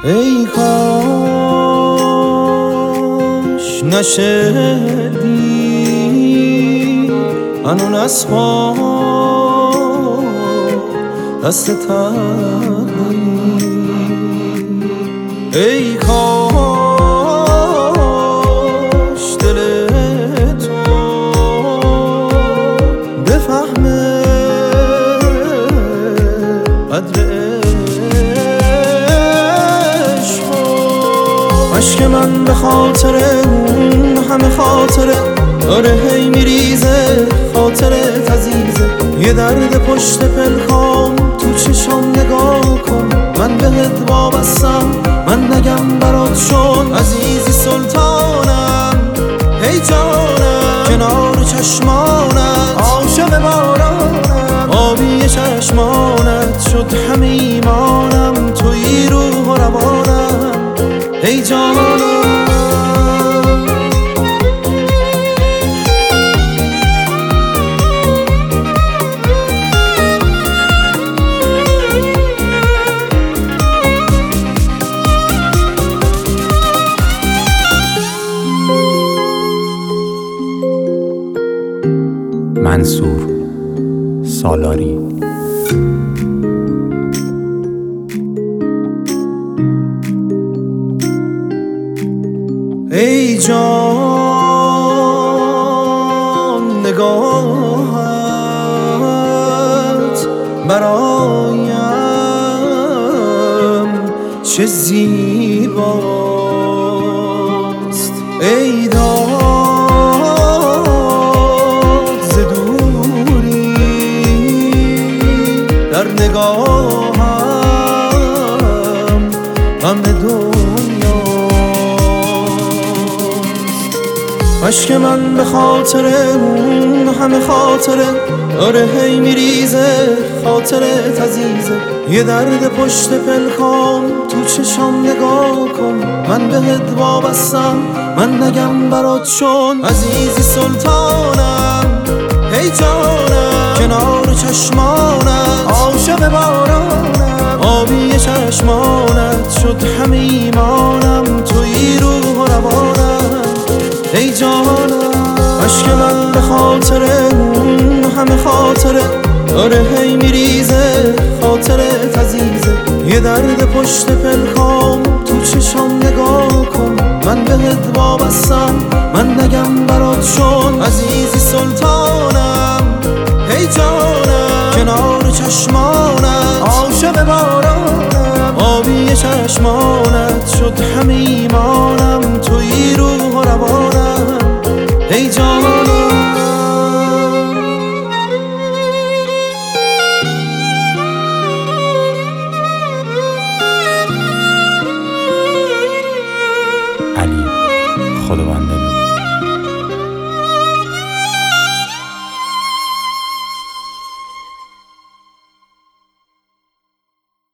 ای کاش نشدی هنون از پا دست تقدیر. ای کاش دل تو بفهمه قدر عشق من به خاطر اون همه خاطره داره هی میریزه، خاطرت عزیزه. یه درد پشت پلکام تو چشام نگاه کن، من بهت وابستم، من نگم برات شد عزیزی سلطانم. هی جانم کنار چشمانت عاشق بارانم، آبی چشمانت شد همه ایمانم، توی روح و روانم. ای جانم منصور سالاری. ای جان نگاهت برایم چه زیباست. ای داد ز دوری در نگاهم غم دنیا. عشق من به خاطر اون همه خاطره داره هی میریزه، خاطرت عزیزه. یه درد پشت پلکام تو چشام نگاه کن، من بهت وابستم، من نگم برات چون عزیزی سلطانم. هی جانم کنار چشمانت عاشق بارانم، آبی چشمانت شد همه ایمانم، توی روح و روانم. ای جانم عشق من به خاطر اون همه خاطره داره هی میریزه، خاطرت عزیزه. یه درد پشت پلکام تو چشام نگاه کن، من بهت وابستم، من نگم برات شد عزیزی سلطانم. ای جانم کنار چشمانت عاشق بارانم، آبی چشمانت شد همه